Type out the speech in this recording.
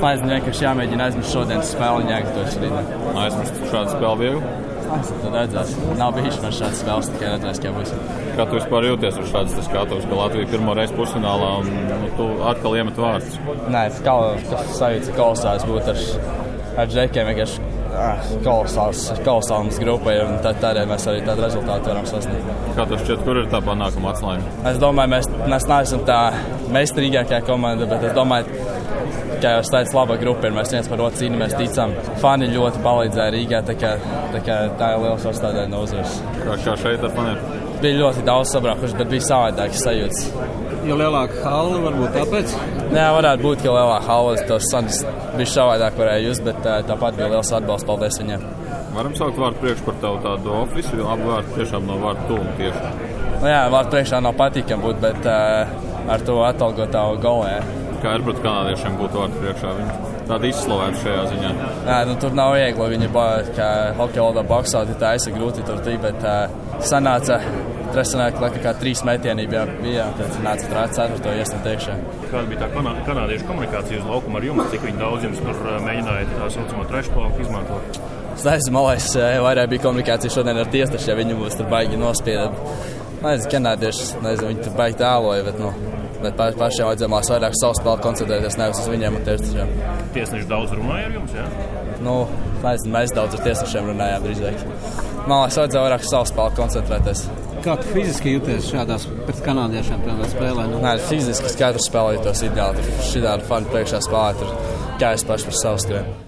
Nezinu, vienkārši jāmēģina aizmirst šodienas spēli un jāgatavojas rītdien. Aizmirst šādu spēli viegli? Tad redzēs. Nav bijis man šāds spēles, tikai redzēs, kā būs. Kā tu vispār jūties ar šādas skatuves, ka Latvija pirmo reizi pusfinālā un tu atkal iemet vārdus? Nē, tas sajūta kolosāls būt ar džekiem, vienkārši kolosāls grupai, un tādēļ mēs arī tādu rezultātu varam sasniegt. Kā tev šķiet, kur ir tā panākuma atslēga? Es domāju, mēs neesam tā meistarīgākā komanda, bet es domāju, kā jau es teicu, laba grupa ir. Mēs viens par otru cīnāmies, ticam. Fani ļoti palīdzēja Rīgā, tā ir liela sastāvdaļa no uzvaras. Kā šeit ar faniem? Bija ļoti daudz sabraukuši, bet bija savādākas sajūtas. Jo lielāka hala varbūt tāpēc? Jā, varētu būt, ka lielāka hala, tos sanas bija savādāk varēja just, bet tāpat bija liels atbalsts, paldies viņiem. Varam saukt vārdu priekš par tavu tādu ofisu, jo abi vārdi tiešām no vārdu tūmu tieši. Jā, vārdu priekšā nav patīkam būt, bet ar to atalgot tavu golē. Kā ir pret kanādiešiem būt vārdu priekšā? Viņi tādi izslavēti šajā ziņā. Jā, tur nav viegli. Viņi kā hokeja valodā boksā, tā ir grūti tur tī, bet sanāca kā 3 metieni bija, tad nāca trāt 4. iesniegt iekšā. Kāda bija tā kanādiešu komunikācija uz laukuma ar jums? Cik viņi daudz jums tur mēģināja tā saucamo trešplauku izmantot? Es nezinu, malais, vairāk bija komunikācija šodien ar tiesnešu, ja viņi mūs tur baigi nospieda. Nezinu, kanādieši, viņi tur baigi tēloja, bet pašiem vajadzēmās vairāk savu spēli koncentrēties, nevis uz viņiem un tiesnešiem. Tiesneši daudz runāja ar jums, jā? Nezinu, mēs daudz ar tiesnešiem runājām drīzāk. Malais, vajadzēja vairāk savu spēli koncentrēties. Kā tu fiziski jūties šādās pret kanādiešiem spēlē? Nē, fiziski katrs spēlē jūtos ideāli. Tur šitādi fani priekšā spēlē, tur kā es paši par savu skrienu.